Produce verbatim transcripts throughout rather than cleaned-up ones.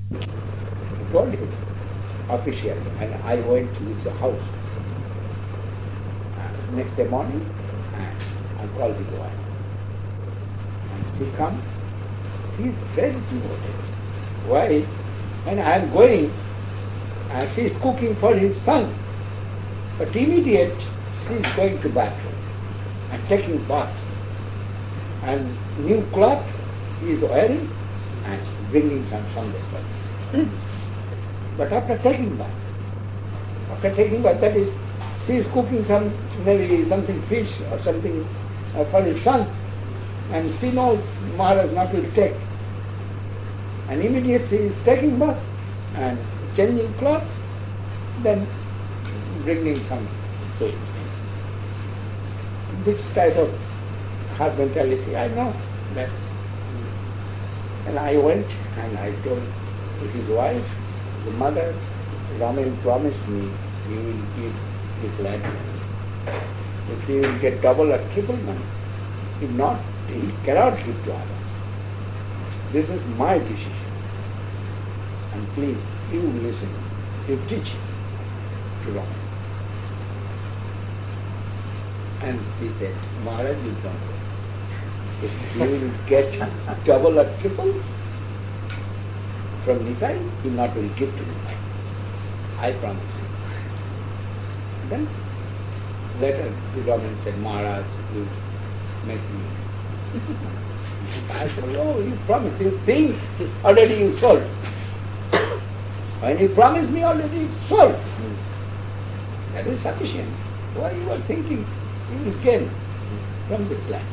I told him officially, and I went to his house uh, next day morning, and I called his wife. And she come, she is very devoted. Why? When I am going, uh, she is cooking for his son, but immediate she is going to bathroom and taking bath, and new cloth he is wearing and bringing some Sunday for him. But after taking bath, after taking bath, that is, she is cooking some, maybe something fish or something uh, for his son, and she knows Maharaj not will take. And immediately she is taking bath and changing cloth, then bringing some sweet. This type of hard mentality, I know that. And I went and I told to his wife, the mother, Raman promised me he will give his land. If he will get double or triple money, if not, he cannot give to others. This is my decision. And please, you listen, you teach him to Raman. And she said, Maharaj, you don't worry. If you will get double or triple from Nitai, he not will give to Nitai. I promise you. Then later the Raman said, Maharaj, you make me. I said, oh, you promise, you think already you sold. When you promise me already it's sold. That is sufficient. Why you are thinking you will gain from this land?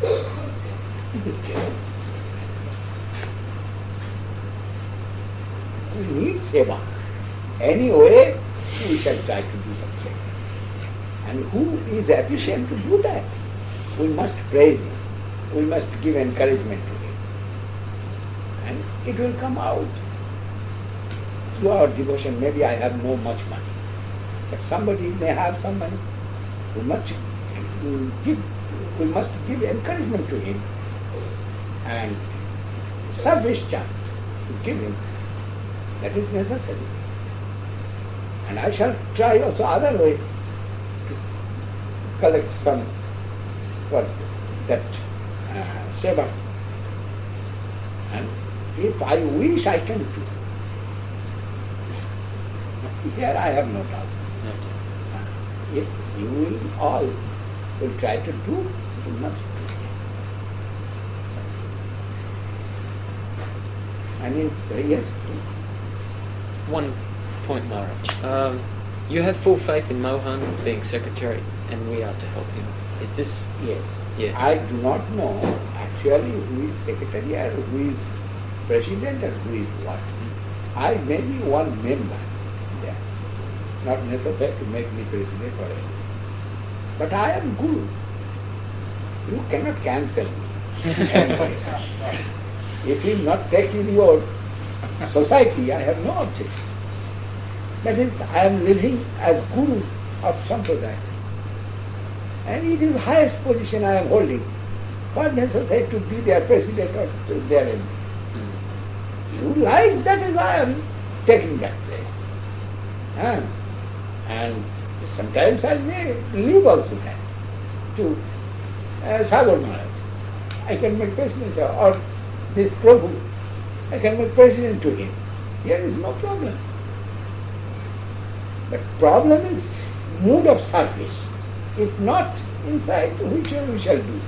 We need seva. Anyway, we shall try to do some seva. And who is efficient to do that? We must praise him. We must give encouragement to him. And it will come out through our devotion. Maybe I have no much money, but somebody may have some money. We must give, we must give encouragement to him and service chance to give him. That is necessary. And I shall try also other way to collect some for that uh, seva. And if I wish, I can do. Here I have no doubt. If you will all will try to do, you must do. And in yes. One point, Maharaj. Um, you have full faith in Mohan being secretary, and we are to help him. Is this? Yes. Yes. I do not know actually who is secretary or who is president or who is what. I may be one member there. Not necessary to make me president or anything. But I am Guru. You cannot cancel me. Anyway. If you not take in your society, I have no objection. That is, I am living as Guru of Sampradaya. And it is highest position I am holding. Not necessary to be their president or their M P. You like, that is, I am taking that place. Ah. And sometimes I may leave also that to uh, Sagar Maharaj. I can make president, or this Prabhu, I can make president to him. Here is no problem. But problem is mood of service. If not inside, which we shall do?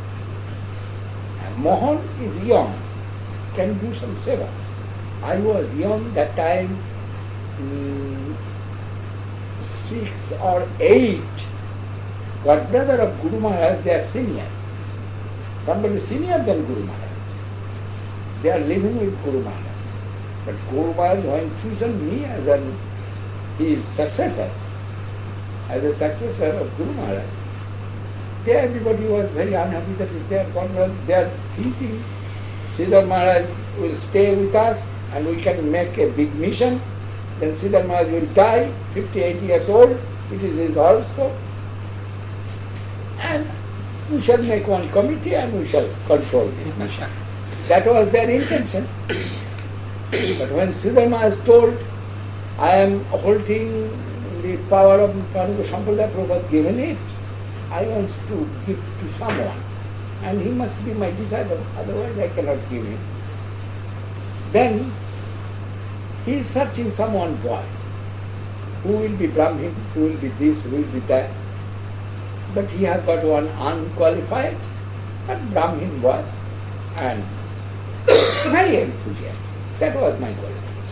And Mohan is young, can do some seva. I was young that time, um, six or eight. God brother of Guru Maharaj, they are senior. Somebody senior than Guru Maharaj. They are living with Guru Maharaj. But Guru Maharaj, when chosen me as an, his successor, as a successor of Guru Maharaj, there everybody was very unhappy that if they are gone, well, they are thinking Siddhar Maharaj will stay with us and we can make a big mission. Then Siddhar Maharaj will die, fifty-eight years old, it is his horoscope. And we shall make one committee and we shall control this mission. That was their intention. But when Sridhar Maharaj told, I am holding the power of Panuka Sampradaya, Prabhupada given it, I want to give to someone, and he must be my disciple, otherwise I cannot give him. Then he is searching someone boy, who will be Brahmin, who will be this, who will be that. But he has got one unqualified, but Brahmin boy, and very enthusiastic. That was my qualification.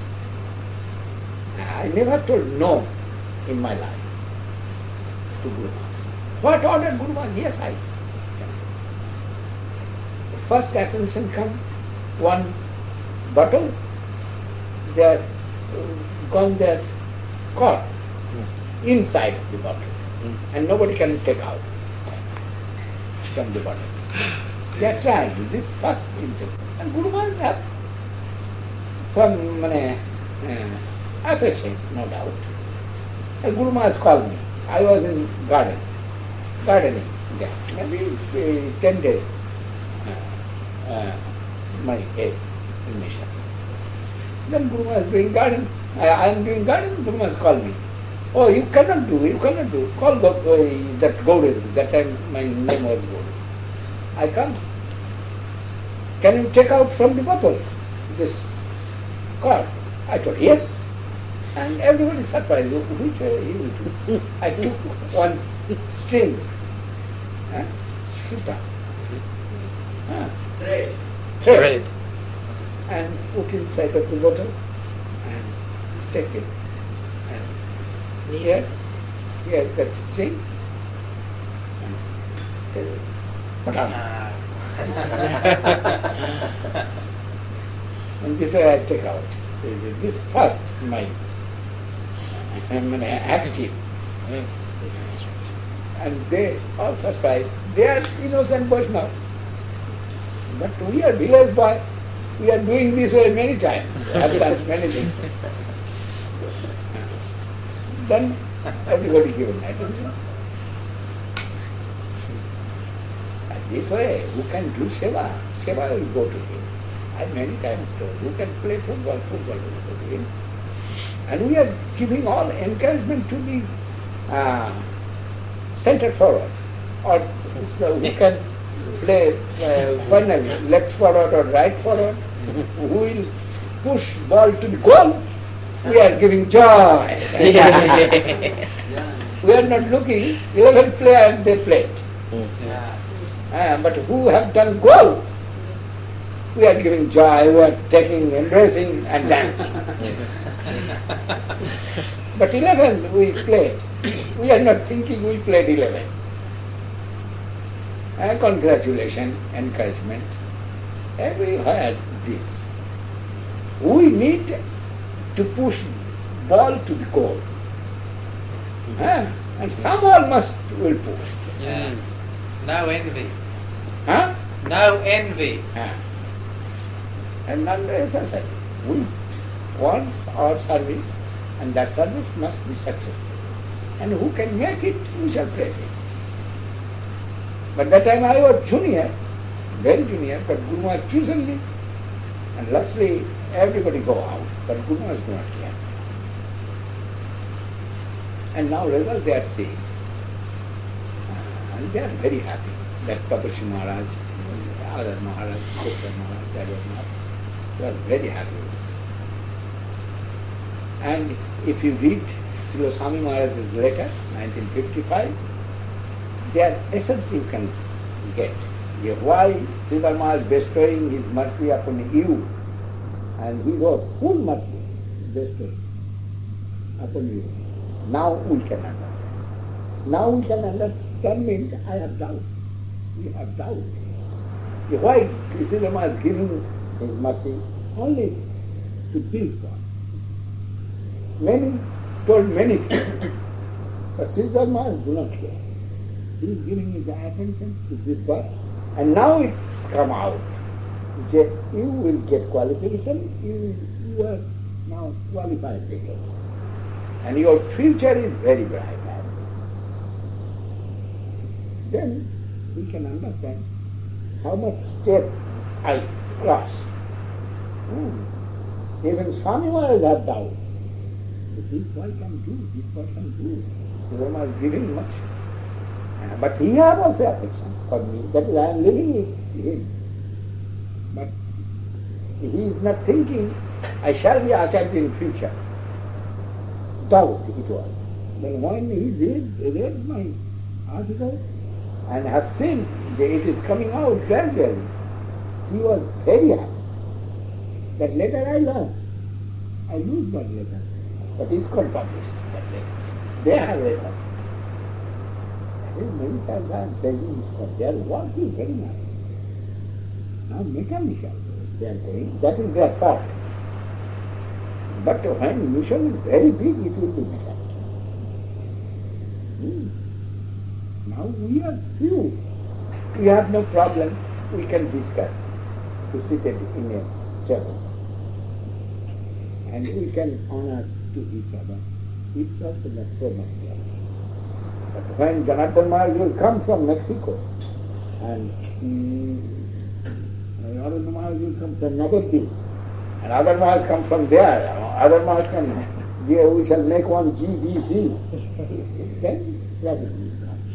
I never told no in my life to Guru Maharaj. What ordered Guru Maharaj? Yes, I can. The first attention come, one bottle, they are uh, gone there, caught mm. inside of the bottle, mm. and nobody can take out from the bottle. They are trying this first incident. And Guru Maharaj have some uh, uh, affection, no doubt. And Guru Maharaj called me. I was in garden, gardening there, maybe uh, ten days, uh, uh, my case in mission. Then Guru Maharaj doing garden. I, I am doing garden, Guru Maharaj called me. Oh, you cannot do, you cannot do. Call Go, uh, that Gauri. That time my name was Gauri. I come. Can you take out from the bottle this cord? I told, yes. And everybody is surprised. Which way he will do? I took one string, huh? Shuta, huh? thread, thread, and put inside of the bottle and take it. And here, here that string, and uh, put on. And this way I take out. This first, my I'm active. And they all surprised. They are innocent Vaishnava. But we are village boy. We are doing this way many times. Have done many things. Then everybody given attention. And this way, who can do seva? Seva will go to him. I many times told, who can play football? Football will go to him. And we are giving all encouragement to the uh, center forward, or so who can play uh, finally left forward or right forward, who will push ball to the goal. We are giving joy. We are not looking, eleven players they played. Uh, but who have done goal, we are giving joy, we are taking, embracing and dancing. But eleven we played. We are not thinking we played eleven. Uh, congratulations, encouragement. Everywhere this. We need to push ball to the goal. Uh, and someone must will push. Yeah. No envy. Huh? No envy. Uh, and none necessary. We want our service, and that service must be successful. And who can make it, we shall praise it. But that time I was junior, very junior, but Guru Maharaj chosen me. And lastly, everybody go out, but Guru Maharaj do not care. And now result they are seeing. And they are very happy that Tapasya Maharaj, other Maharaj, Kosar Maharaj, Dayal Maharaj, they are very happy with it. And if you read Srila Swami Maharaj's letter, nineteen fifty-five, their essence you can get. Why Sridhar Maharaj bestowing his mercy upon you, and he wrote full mercy bestowing upon you. Now we can understand. Now we can understand means I have doubt. We have doubt. Why Sridhar Maharaj giving his mercy? Only to build God. Many told many things, but Sridhar Maharaj do not care. He is giving his attention to this birth. And now it's come out that you will get qualification, you, you are now qualified to get. And your future is very bright. Then we can understand how much steps I cross. Hmm. Even Swami Maharaj had doubt. This boy can do, this boy can do. Rama is giving much. Uh, But he has also affection for me. That is, I am living with him. But he is not thinking, I shall be Acharya in future. Doubt it was. Then when he read, read my article and have seen that it is coming out gradually, he was very happy. That letter I lost. I lose that letter. But it's called published, that letter. They have letter. Many times I am praising this for their work is very nice. Now mechanical they are doing, that is their part. But when mission is very big, it will be mechanical. Hmm. Now we are few. We have no problem. We can discuss to sit in a table. And we can honor to each other. It's also not so much love. But when Janardhan Maharaj will come from Mexico, and Narendra Maharaj will come from Navadvip, and other Maharaj come from there, other Maharaj come here, we shall make one G B C. Then problem will come.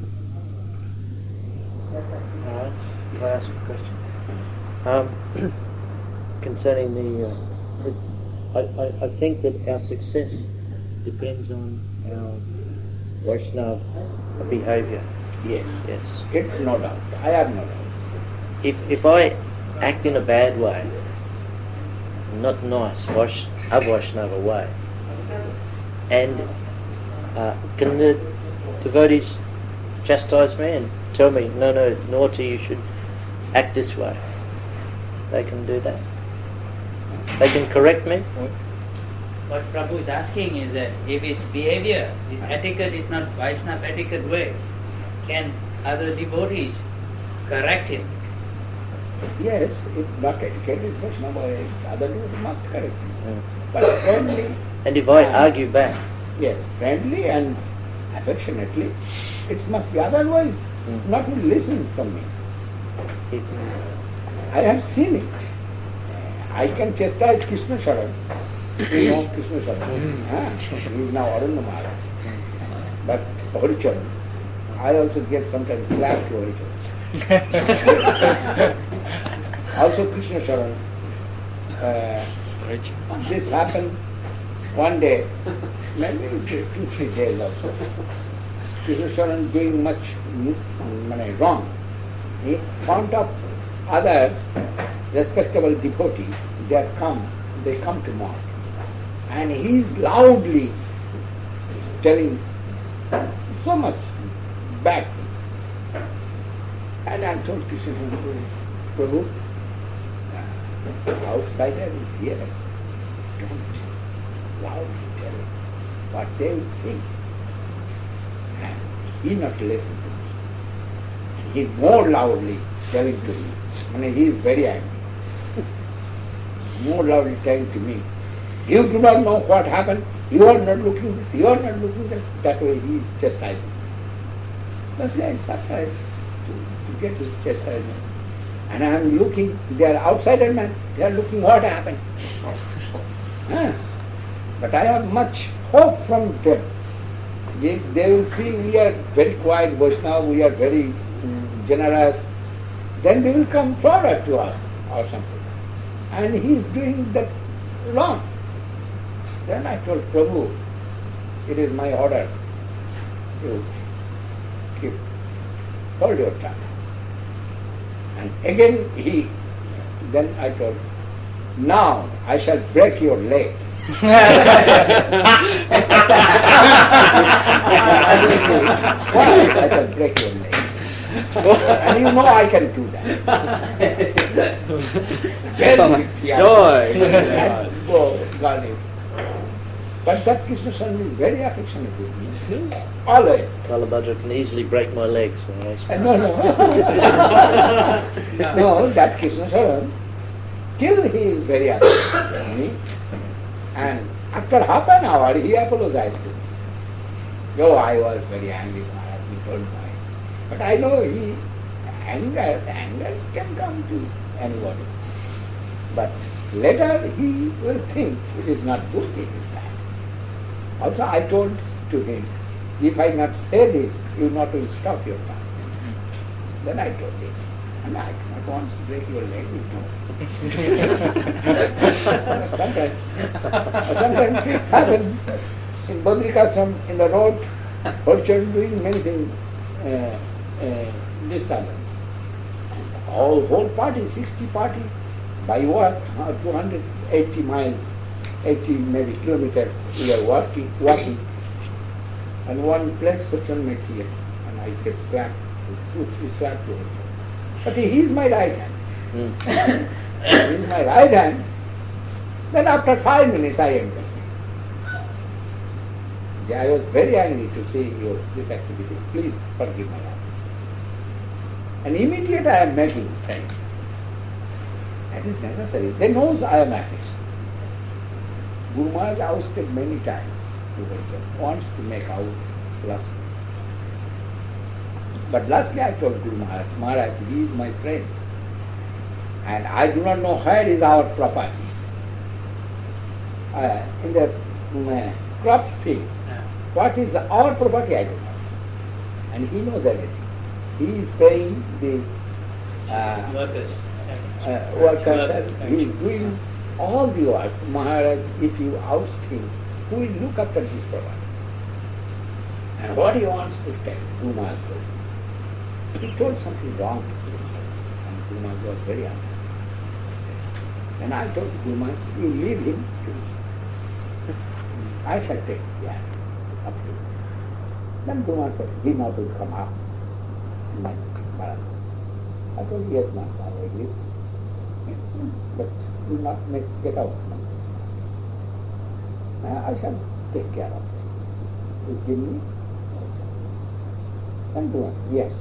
All right. Can I ask a question? Um, concerning the, uh, the I, I, I think that our success depends on our Vaishnava behaviour. Yes, Yes. it's no doubt. I have no doubt. If if I act in a bad way, not nice, Vash, a Vaishnava way, and uh, can the devotees chastise me and tell me, no, no, naughty, you should act this way? They can do that. They can correct me. What Prabhu is asking is that if his behavior, his etiquette is not Vaishnava etiquette way, can other devotees correct him? Yes, if not etiquette is Vaishnava, other devotees must correct him. Mm. But friendly, And if I argue back, yes, friendly and affectionately, it must be, otherwise Mm. not will listen from me. it, I have seen it. I can chastise Krishna Sharan. You know Krishna Sharan. Ah, he is now Arunda Maharaj. But Haricharan, I also get sometimes slap to Haricharan. Also Krishna Sharan. Uh, this happened one day, maybe two, three days also. Krishna Sharan doing much mm, wrong. In front of other respectable devotees, they have come, they come to Mount. And he is loudly telling so much bad things. And I told Krishna, Prabhu, the outsider is here. Don't loudly tell him what they will think. And he not listen to me. And he more loudly telling to me. I mean, he is very angry. More loudly telling to me, you do not know what happened, you are not looking this, you are not looking that. That way he is chastising. Thus I am surprised to, to get this chastisement. And I am looking, they are outsider men, they are looking what happened. Huh? But I have much hope from them. If they will see we are very quiet Vaishnava, we are very um, generous, then they will come forward to us or something. And he is doing that wrong. Then I told Prabhu, it is my order. You keep, hold your tongue. And again he, then I told, now I shall break your leg. Why I shall break your leg. And you know I can do that. Then Joy. Go, Gandhi. But that Krishna Swami is very affectionate with me. Always. Kalabhadra can easily break my legs when I Uh, speak. No, no. No, that Krishna Swami, till he is very affectionate with me. And after half an hour, he apologized to me. Oh, I was very angry, Maharaj, he told me. But I know he, anger, anger can come to anybody. But Later he will think it is not good, it is bad. Also I told to him, if I not say this, you not will stop your tongue. Then I told him, and I do not want to break your leg, you know. sometimes, sometimes it's happened in Badrikashram, in the road, children doing many things, uh, uh, disturbance. All whole party, sixty party, by what? Uh, two hundred eighty miles, eighty maybe kilometers, we are walking, walking. And one place person met here, and I get slapped, two, three slapped to him. But he is my right hand. Mm. He is my right hand. Then after five minutes I embraced him. I was very angry to see your this activity. Please forgive my absence. And immediately I am making friends. That is necessary. They knows I am artist. Guru Maharaj ousted many times to himself, wants to make out last. But lastly I told Guru Maharaj, Maharaj, he is my friend. And I do not know where is our properties. Uh, in the uh, crops field, what is our property, I don't know. And he knows everything. He is paying the uh, workers. Uh, workers, and he is doing all the work. Maharaj, if you oust him, who will look after this property? And what he wants to tell, Guru Maharaj told him. He told something wrong to Guru Maharaj, and Guru Maharaj was very unhappy. And I told Guru Maharaj, you leave him to me. I shall take yeah, up to you. Then Guru Maharaj said, he not will come up. My Maharaj. I told him, yes, Maharaj, I agree. But do not make, get out. Uh, I shall take care of it. You give me? Then Guru Maharaj said, yes.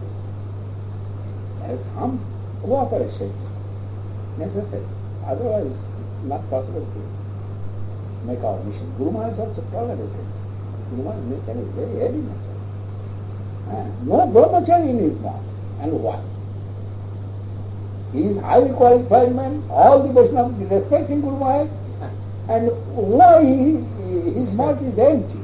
There is some cooperation necessary. Otherwise, not possible to make our mission. Guru Maharaj also tolerated. Guru Maharaj's nature is very heavy nature. Uh, no brahmachari in his mouth. And why? He is highly qualified man, all the Vaishnavas respecting Guru Maharaj, and why he, his mouth is empty.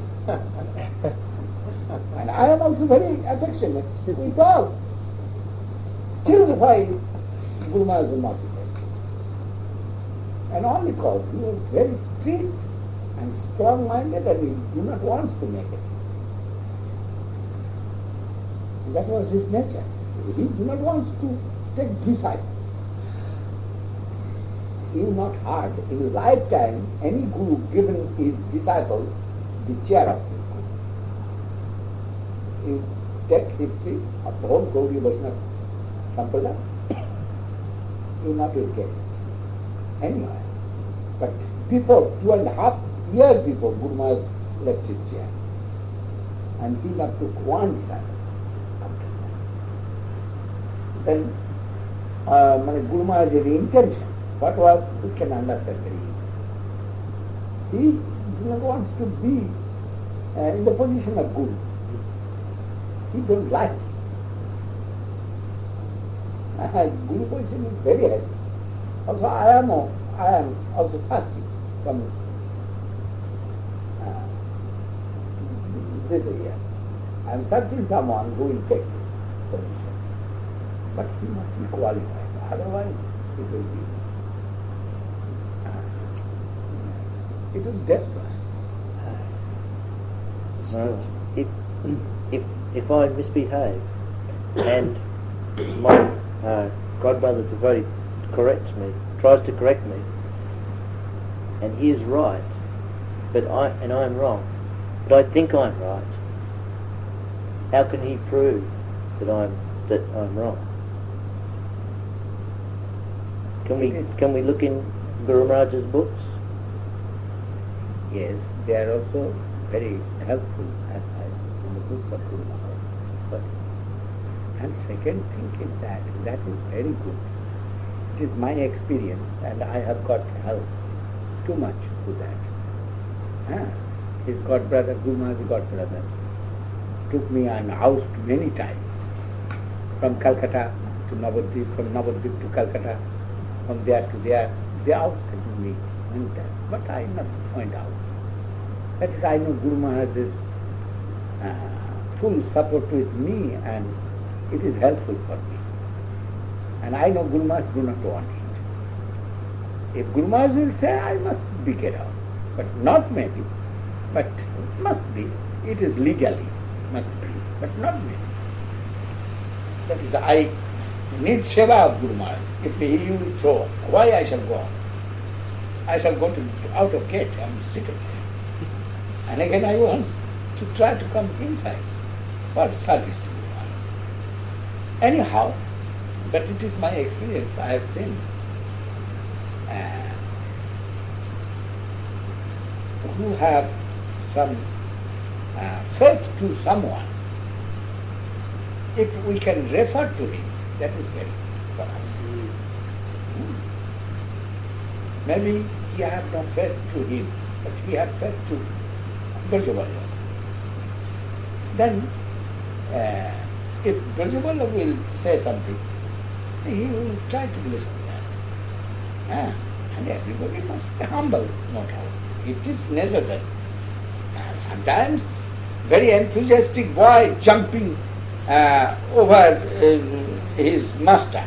And I am also very affectionate with all. Still why Guru Maharaj's mouth is empty. And all because he was very strict and strong-minded and he did not want to make it. That was his nature. He did not want to take disciples. He was not hard. In his lifetime, any guru given his disciple the chair of his guru. You take history of the whole Gaudiya Vaishnava Sampradaya, you will not will get it anywhere. But before, two and a half years before, Guru Maharaj left his chair. And he not took one disciple. Then uh, Guru Maharaj's intention, what was, we can understand very easily. He do not want to be uh, in the position of Guru. He don't like it. Uh, Guru position is very heavy. Also I am, a, I am also searching from uh, this year. I am searching someone who will take this position. But he must be qualified, otherwise it will be, uh, it will destroy. Uh, if, if, if I misbehave and my uh, godbrother devotee corrects me, tries to correct me, and he is right, but I and I am wrong, but I think I'm right, how can he prove that I'm that I'm wrong? Can we can we look in Guru Maharaj's books? Yes, they are also very helpful advice in the books of Guru Maharaj. First. And second thing is that that is very good. It is my experience, and I have got help too much through that. Ah, his godbrother, Guru Maharaj's godbrother, took me on house many times from Calcutta to Navadvip, from Navadvip to Calcutta, from there to there, They also tell me many times, but I must point out. That is, I know Guru Maharaj's uh, full support with me, and it is helpful for me. And I know Guru Maharaj do not want it. If Guru Maharaj will say, I must be carried out, but not maybe, but must be. It is legally must be, but not maybe. That is, I need seva of Guru Maharaj. If he will throw, why I shall go out? I shall go to out of gate and sit there. And again I want to try to come inside. What service to Guru Maharaj? Anyhow, but it is my experience. I have seen uh, who have some uh, faith to someone. If we can refer to him, that is very good for us. Hmm. Maybe we have no faith to him, but we have faith to Brajavalla. Then, uh, if Brajavalla will say something, he will try to listen to that. Ah, and everybody must be humble, no doubt. It is necessary. Uh, sometimes, very enthusiastic boy jumping uh, over uh, his master.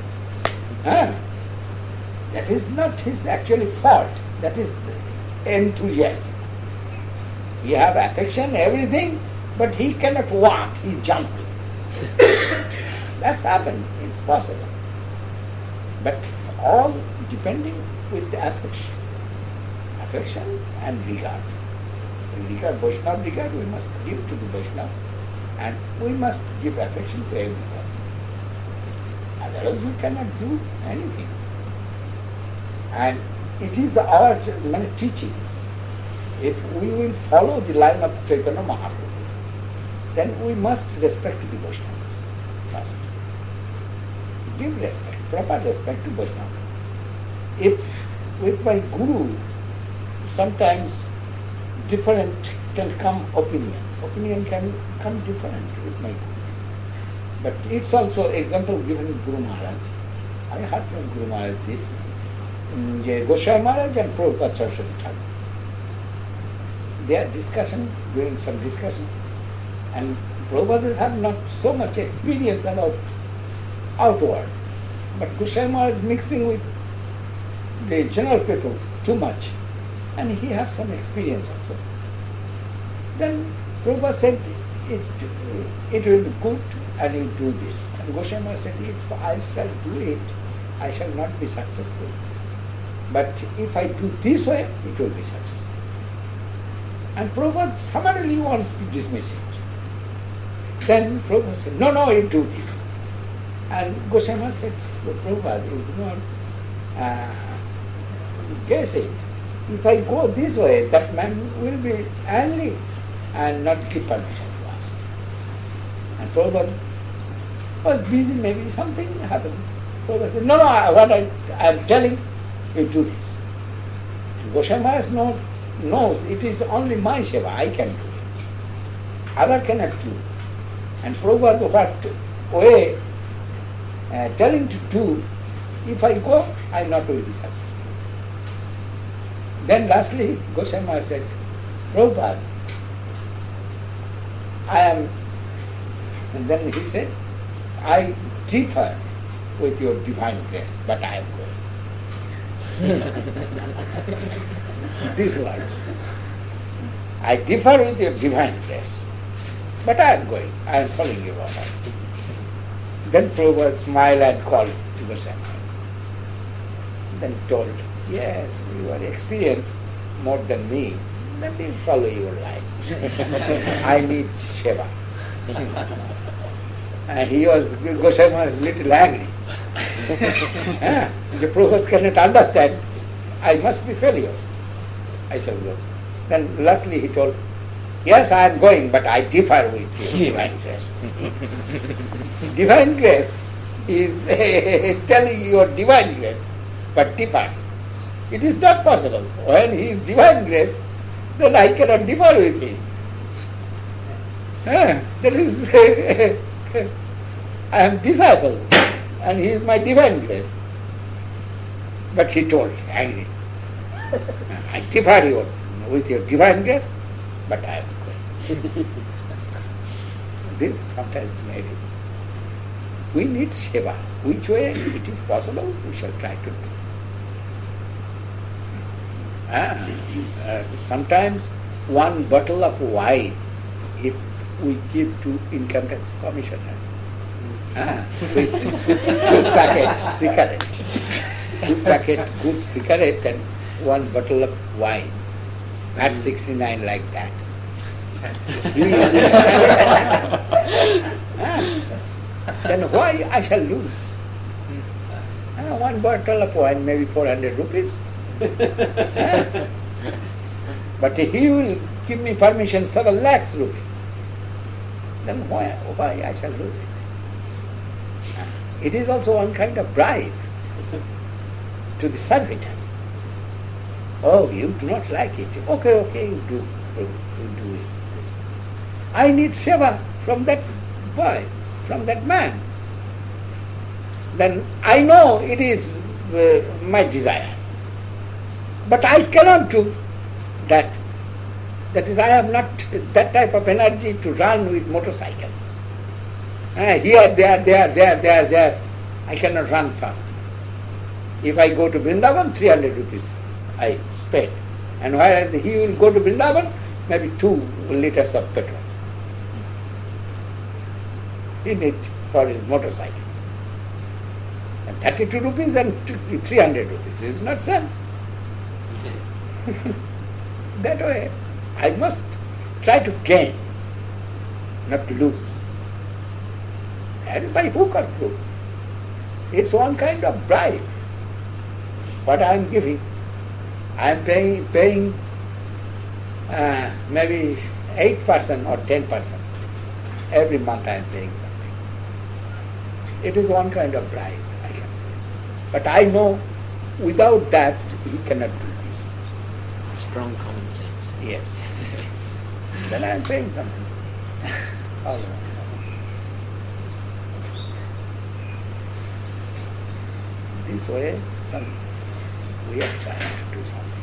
Ah, that is not his actually fault. That is enthusiasm. He have affection, everything, but he cannot walk, he jumps. That's happened, it's possible. But all depending with the affection. Affection and regard. Regard, Vaishnava regard, we must give to the Vaishnava, and we must give affection to everyone. Otherwise we cannot do anything. And it is our many teachings. If we will follow the line of Chaitanya Mahaprabhu, then we must respect the Vaishnavas first. Give respect, proper respect to Vaishnava. If with my Guru, sometimes different can come opinion. Opinion can come different with my Guru. But it's also example given with Guru Maharaj. I heard from Guru Maharaj this, um, Goswami Maharaj and Prabhupada Saraswati Thakur. They are discussion, doing some discussion, and Prabhupada have not so much experience about outward, but Goswami Maharaj is mixing with the general people too much, and he has some experience also. Then Prabhupada said, it, it will be good and you do this. And Goswami Maharaj said, if I shall do it, I shall not be successful. But if I do this way, it will be successful. And Prabhupada summarily wants to dismiss it. Then Prabhupada said, no, no, you do this. And Goswami Maharaj said, so Prabhupada, you do not uh, guess it. If I go this way, that man will be angry and not give permission to us. And Prabhupada was busy, maybe something happened. Prabhupada said, no, no, I, what I am telling, you do this. And Goswami Maharaj knows, knows it is only my seva, I can do it. Other cannot do. And Prabhupada, what way uh, telling to do, if I go, I am not will be successful. Then lastly, Goswami Maharaj said, Prabhupada, I am, and then he said, I differ with your divine grace, but I am going. This word. I differ with your divine grace, but I am going. I am following your order. Then Prabhupada smiled and called to Goswami Maharaj. Then told, yes, you are experienced more than me. Let me follow your line. I need seva. And he was, Goswami was a little angry. ah, the Prabhupada cannot understand. I must be failure. I shall go. Then lastly he told, yes, I am going, but I differ with you, divine grace. Divine grace is telling you your divine grace, but differ. It is not possible. When he is divine grace, then I cannot differ with him. Ah, that is, I am disciple, and he is my divine grace. But he told, angry, I differ you with your divine grace, but I am going. This sometimes may be. We need seva. Which way it is possible, we shall try to do. Ah, uh, sometimes one bottle of wine, if we give to income tax commissioner, ah, with two packet cigarette, two packet good cigarette and one bottle of wine, at sixty-nine like that. Do you understand? Ah, then why I shall lose? Ah, one bottle of wine, maybe four hundred rupees. Ah. But he will give me permission seven lakhs rupees. Then why, why I shall lose it? Ah. It is also one kind of bribe to the servitor. Oh, you do not like it. Okay, okay, you do. You do it. I need seva from that boy, from that man. Then I know it is uh, my desire. But I cannot do that. That is, I have not that type of energy to run with motorcycle. Ah, here, there, there, there, there, there. I cannot run fast. If I go to Vrindavan, three hundred rupees I spend. And whereas he will go to Vrindavan, maybe two liters of petrol. He needs for his motorcycle. And thirty-two rupees and three hundred rupees is not same. That way, I must try to gain, not to lose. And by hook or crook. It's one kind of bribe. What I am giving, I am paying, paying uh, maybe eight percent or ten percent. Every month I am paying something. It is one kind of bribe, I can say. But I know without that he cannot do this. Strong common sense. Yes. Then I am paying something. All right. This way, some we are trying to do something.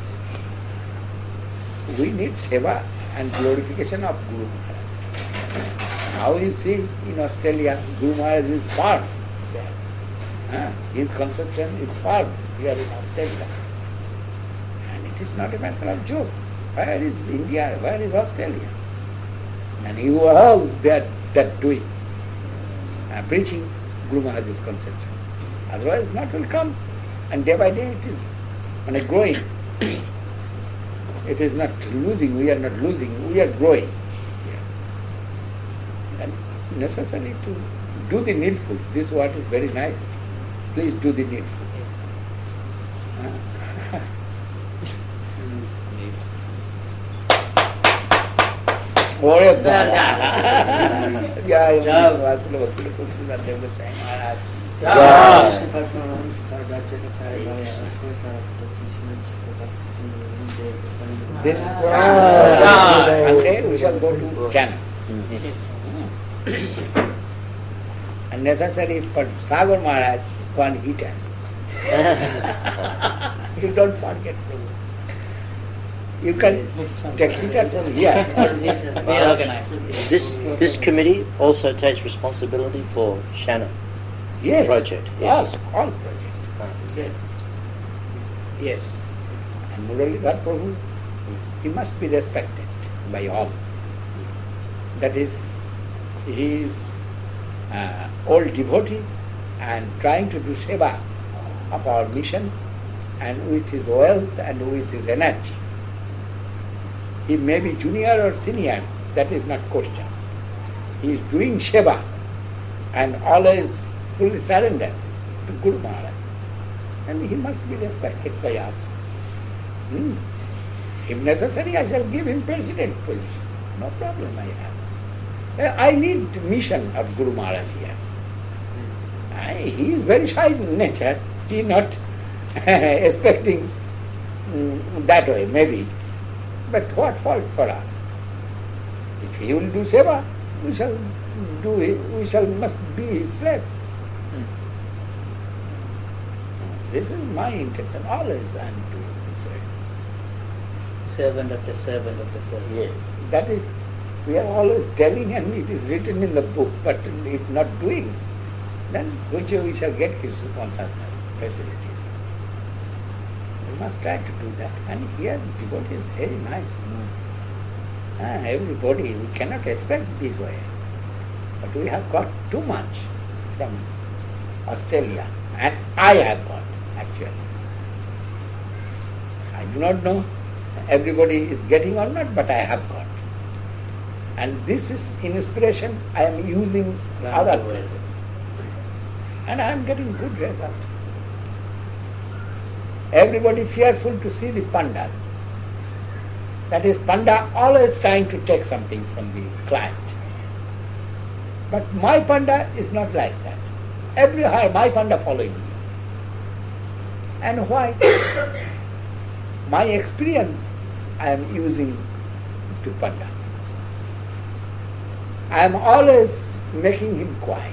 We need seva and glorification of Guru Maharaj. Now you see in Australia, Guru Maharaj is firm there. Ah, his conception is firm here in Australia. And it is not a matter of joke. Where is India? Where is Australia? And you all that that doing, uh, preaching Guru Maharaj's conception. Otherwise not will come. And day by day it is when it growing. It is not losing, we are not losing, we are growing. Yeah. And necessary to do the needful. This word is very nice. Please do the needful. Uh, Glory of God. Jai This Sunday we shall go to China. And necessary for Sagar Maharaj one heater. You don't forget. You can take heater from here. This this committee also takes responsibility for Shanna Yes. project. Yes. All, all projects. Ah. Yes. And Muralidhar Prabhu, he must be respected by all. That is, he is uh, old devotee and trying to do seva of our mission, and with his wealth and with his energy. He may be junior or senior, that is not question. He is doing seva and always fully surrendered to Guru Maharaj. And he must be respected by us. Hmm. If necessary, I shall give him president position. No problem I have. I need mission of Guru Maharaj here. I, he is very shy in nature. He is not expecting mm, that way, maybe. But what fault for us? If he will do seva, we shall do it, we shall must be his slave. This is my intention. Always I am doing this. Servant of the servant of the servant. Yes. That is, we are always telling and it is written in the book, but if not doing, then which we shall get Krishna consciousness facilities. We must try to do that. And here devotee is very nice. Ah, everybody, we cannot expect this way. But we have got too much from Australia. And I have got, actually. I do not know everybody is getting or not, but I have got. And this is inspiration I am using other places. And I am getting good result. Everybody fearful to see the pandas. That is, panda always trying to take something from the client. But my panda is not like that. Everywhere my panda following me. And why? My experience I am using to panda. I am always making him quiet.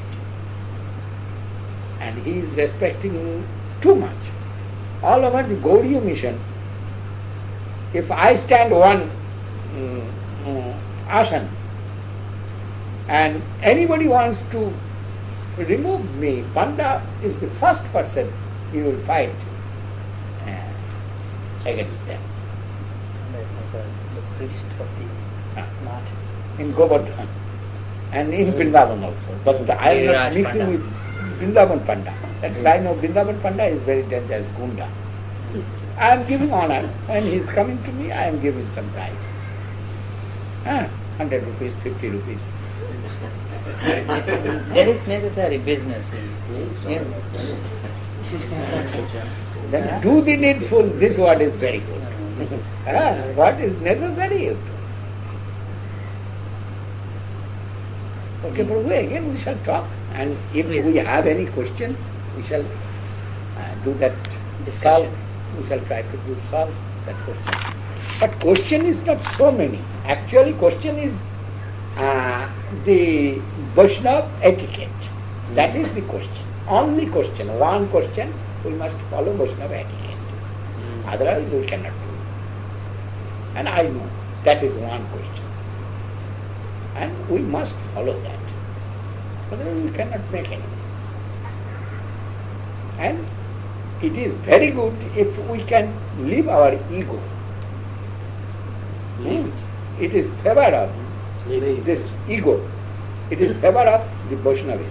And he is respecting too much. All over the Gaudiya mission, if I stand one mm, mm, asana and anybody wants to remove me, Panda is the first person he will fight uh, against them. The, the priest of the Ah. Math. In Govardhan and in Vrindavan also. But I am not Giriraj mixing Panda. with Vrindavan Panda. That is, I know Vrindavan Panda is very dangerous, Gunda. I am giving honor. When he is coming to me, I am giving some price. Ah, hundred rupees, fifty rupees. That is necessary business. Yeah. Then do the needful. This word is very good. Ah, what is necessary you do. Okay, Prabhu, again we shall talk. And if Yes. we have any question, we shall uh, do that Discussion. solve. We shall try to do solve that question. But question is not so many. Actually, question is uh, the Vaishnava etiquette. That is the question. Only question. One question. We must follow Vaishnava etiquette. Otherwise, we cannot do it. And I know that is one question. And we must follow that. Otherwise, we cannot make any. And it is very good if we can leave our ego. Leave It is favor of Leave. this ego. It is favor of the Vaishnavism.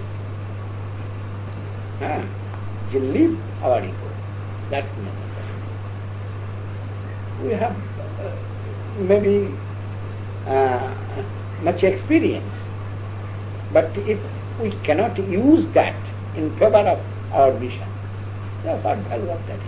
Ah, you leave our ego. That's necessary. We have uh, maybe uh, much experience, but if we cannot use that in favor of our mission, then what value of that experience?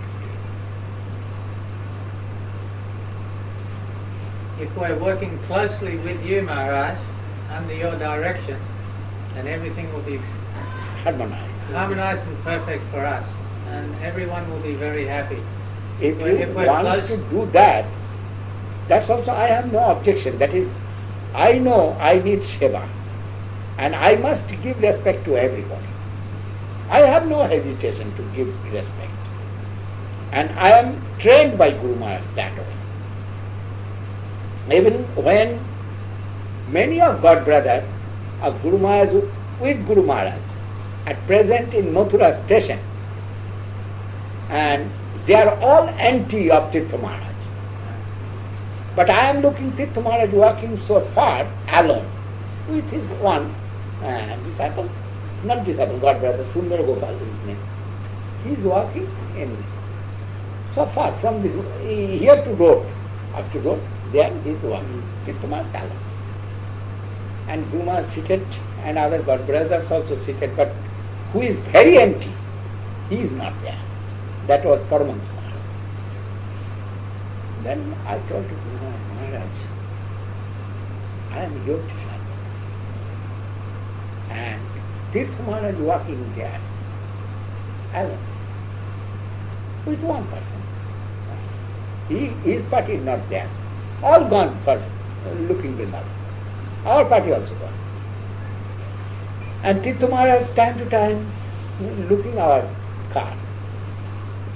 If we're working closely with you, Maharaj, under your direction, then everything will be Harmonize. harmonized and perfect for us, and everyone will be very happy. If Well, you if we're want close- to do that, that's also I have no objection. That is, I know I need seva, and I must give respect to everybody. I have no hesitation to give respect. And I am trained by Guru Maharaj that way. Even when many of God brothers of Guru Maharaj with Guru Maharaj at present in Mathura station, and they are all anti of Tirtha Maharaj. But I am looking Tirtha Maharaj walking so far alone with his one uh, disciple, not disciple, God brother, Sundar Gopal is his name. He is walking in so far from the here to road, up to road, there he is walking. Tirtha Maharaj alone. And Guru Maharaj seated and other God brothers also seated, but who is very empty, he is not there. That was Paramahansa Maharaj. Then I told to Guru Maharaj, I am your disciple. And Tirtha Maharaj walking there, alone, with one person. He, his party is not there. All gone for looking Vrindavan. Our party also gone. And Tirtha Maharaj time to time looking our car.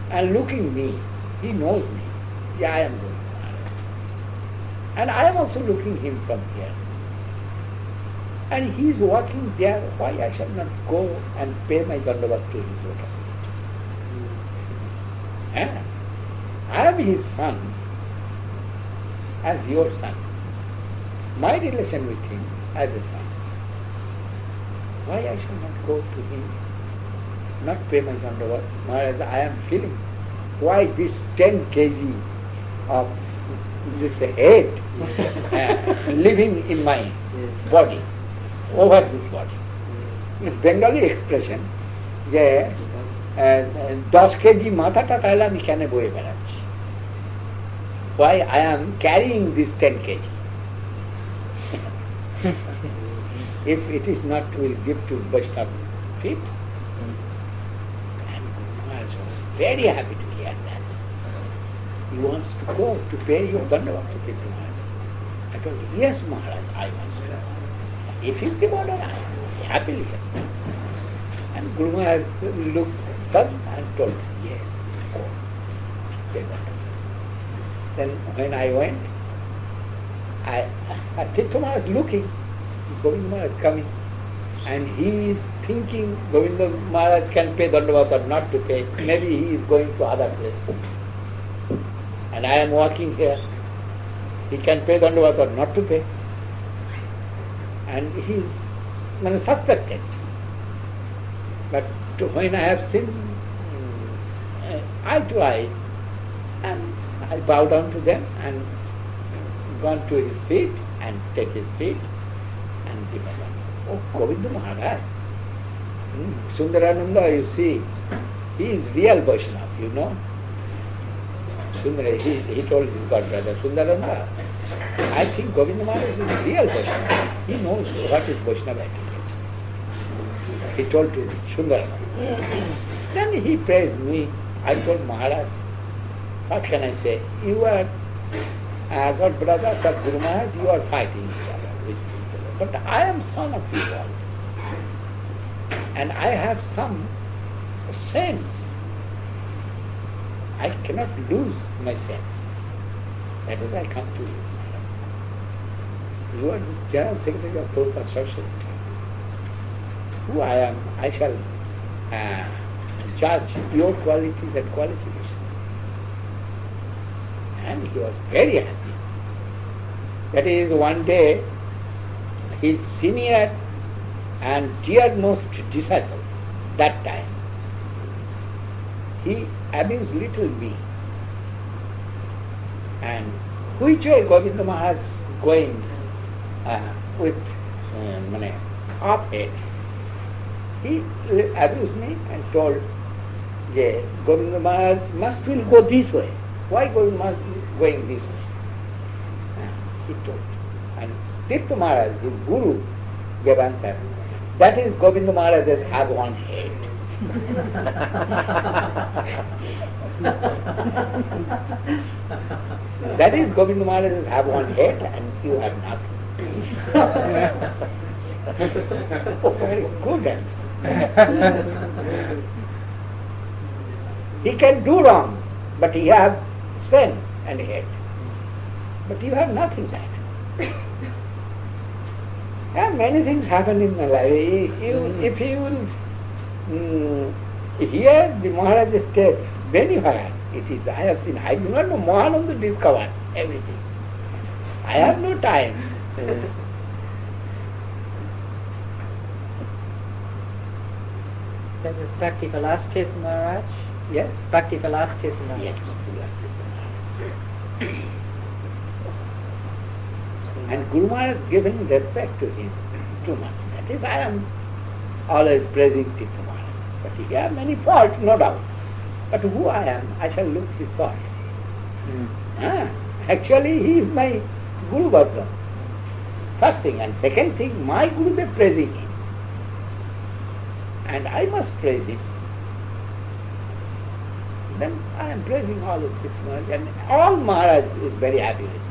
and looking me. He knows me. Yeah, I am going to Maharaj. And I am also looking him from here. And he is walking there. Why I shall not go and pay my dandavat to his lotus feet? Eh? I am his son, as your son. My relation with him as a son. Why I shall not go to him, not pay my dandavat? Maharaj, I am feeling why this ten kilograms of this head uh, living in my Yes. body, over this body. It's Bengali expression, যে দশ KG মাথাটা তাহলে আমি কেন বয়ে বেড়াচ্ছি? Why I am carrying this ten kilograms? If it is not will give to Vaishnava feet. And Guru Maharaj was very happy to hear that. He wants to go to pay your dandavat to Guru Maharaj. I told him, yes Maharaj, I want to. If you give order, I am happily. And Guru Maharaj looked up and told him, yes, go. Pay dandavat. Then when I went, I, I Tirtha Maharaj looking, Govinda Maharaj coming, and he is thinking Govinda Maharaj can pay dandavat or not to pay. Maybe he is going to other place. And I am walking here. He can pay dandavat or not to pay. And he is well, suspected. But to, when I have seen uh, eye to eyes, and I bow down to them and gone to his feet and take his feet and give a dandavat. Oh, Govinda Maharaj. Hmm. Sundarananda, you see, he is real Vaishnava, you know. Sundara, he, he told his godbrother, Sundarananda, I think Govinda Maharaj is real Vaishnava. He knows what is Vaishnava etiquette. He told to Sundarananda. Then he praised me. I told Maharaj, what can I say? You are uh, godbrothers of Guru Maharaj, you are fighting each other with each other. But I am son of you all. And I have some sense. I cannot lose my sense. That is, I come to you. You are the General Secretary of Prabhupada Society. Who I am, I shall uh, judge your qualities and qualifications. And he was very happy. That is, one day, his senior and dearmost disciple, that time, he abused little me. And which way Govinda Maharaj going uh, with uh, half head, he abused me and told, yeah, Govinda Maharaj must will go this way. Why Govinda Maharaj is going this way? Uh, he told. And Tirtha Maharaj, his guru, gave answer. That is Govinda Maharaj's have one head. That is Govinda Maharaj's have one head and you have nothing. Oh, very good answer. He can do wrong, but he have sense and head. But you have nothing like that. Yeah, many things happen in my life. You, if you will mm, hear the Maharaj's step, anywhere it is, I have seen, I do not know, Mahananda discovered everything. I have no time. That was Bhakti Vilastirtha Maharaj? Yes? Bhakti Vilastirtha Maharaj. Yes. And Guru Maharaj has given respect to him too much. That is, I am always praising Tirtha Maharaj. But he has many faults, no doubt. But who I am, I shall look his fault. Mm. Ah, actually, he is my Guru Bhadra. First thing. And second thing, my Guru is praising him. And I must praise him. Then I am praising all of this Maharaj. And all Maharaj is very happy with me.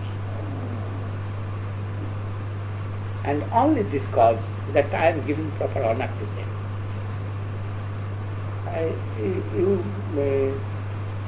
And only this cause that I am giving proper honor to them. I, you, uh,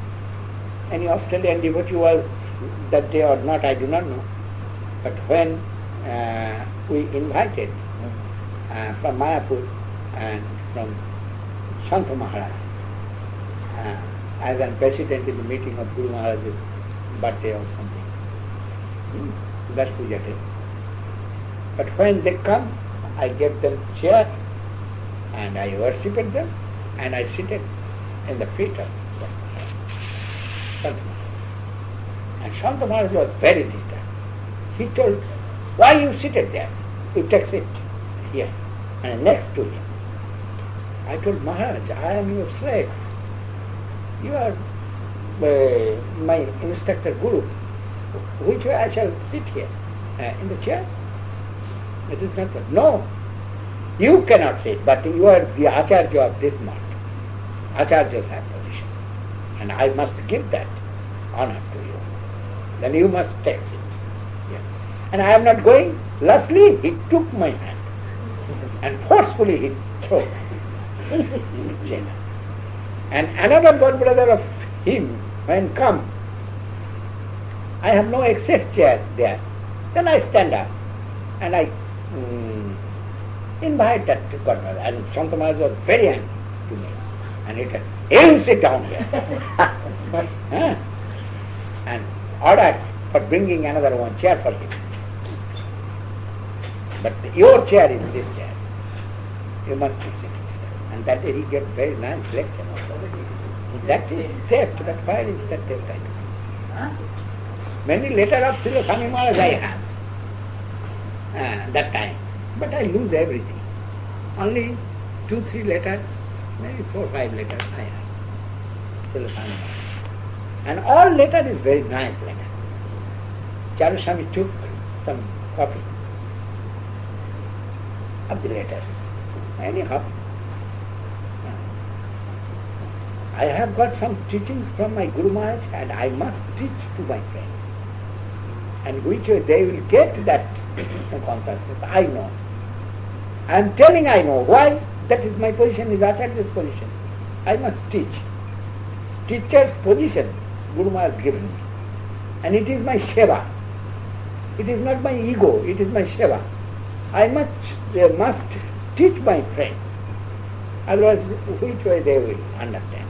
any Australian devotee was that day or not, I do not know. But when uh, we invited uh, from Mayapur and from Shanta Maharaj, uh, as a president in the meeting of Guru Maharaj's birthday or something, hmm? that's Puja Day. But when they come, I gave them chair and I worshipped them and I seated in the feet of Shanta Maharaj. And Shanta Maharaj was very disturbed. He told, why you seated there? You take seat here and next to him. I told Maharaj, I am your slave. You are uh, my instructor Guru. Which way I shall sit here? Uh, in the chair? It is not right. No, you cannot sit, but you are the Acharya of this month. Acharyas have position. And I must give that honor to you. Then you must take it. Yeah. And I am not going. Lastly, he took my hand and forcefully he threw it. And another god brother of him, when come, I have no excess chair there. Then I stand up and I mm, invite that god brother. And Shanta Maharaj was very angry to me. And he said, you sit down here. Huh? And ordered for bringing another one chair for him. But your chair is this chair. You must be sitting. And that day he gave very nice lecture. That is theft, but why is that theft? Huh? Many letters of Srila Swami Maharaj I have uh, that time, but I lose everything. Only two, three letters, maybe four, five letters I have. Srila Swami Maharaj. And all letter is very nice letter. Charuswami took some copy of the letters. Anyhow, I have got some teachings from my Guru Maharaj and I must teach to my friends. And which way they will get that consciousness, I know. I am telling I know. Why? That is my position, is Acharya's position. I must teach. Teacher's position, Guru Maharaj given me. And it is my seva. It is not my ego, it is my seva. I must, uh, must teach my friends. Otherwise, which way they will understand.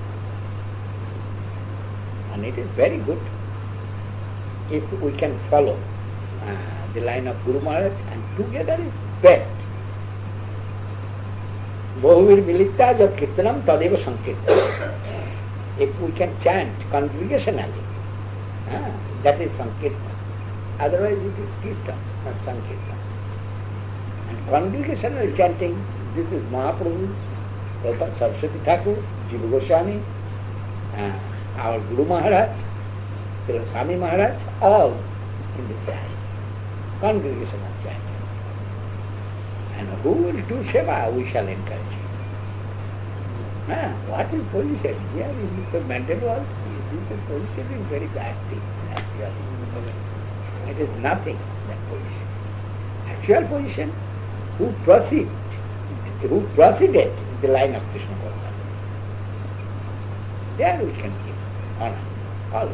And it is very good if we can follow uh, the line of Guru Maharaj, and together is best. Bahuvir milita jab kirtanam tadeva sankirtanam. If we can chant congregationally, uh, that is sankirtan. Otherwise it is kirtan, not sankirtan. And congregational chanting, this is Mahaprabhu, Saraswati Thakur, Jiva Goswami, uh, our Guru Maharaj, Srila Swami Maharaj, all in this line. Congregational chanting. And who will do seva, we shall encourage. Ah, what is position? Here in the mental world, this position is very bad thing. It is nothing, that position. Actual position, who proceed, who proceeded the line of Krishna Goswami. There we can give honor, all.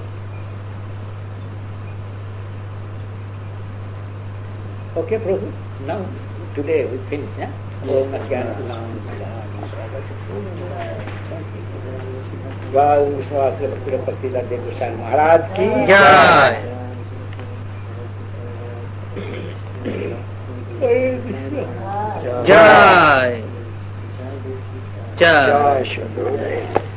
Okay, Prabhu, now, today we finish, eh? Om Asyanam Jai Vishwasya Bhakti Prasida Dev Goswami Maharaj ki Jai. Jai. Jai. Jai. Jai.